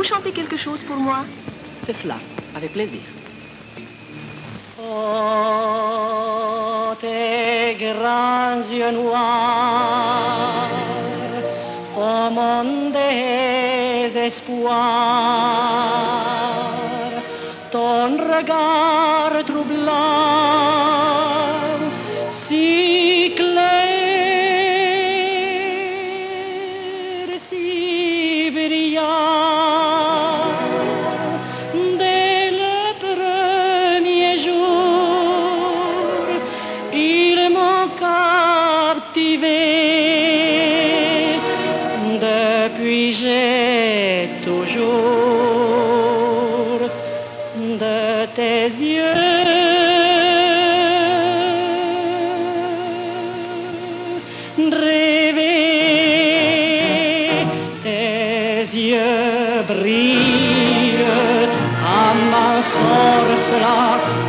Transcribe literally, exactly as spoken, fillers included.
chanter quelque chose pour moi? C'est cela, avec plaisir. Oh, tes grands yeux noirs, oh mon désespoir, ton regard troublant, si clair, si brillant, dès le premier jour, ils m'ont captivé. Depuis j'ai toujours de tes yeux rêvé. Tes yeux brillent à ma sorcellerie.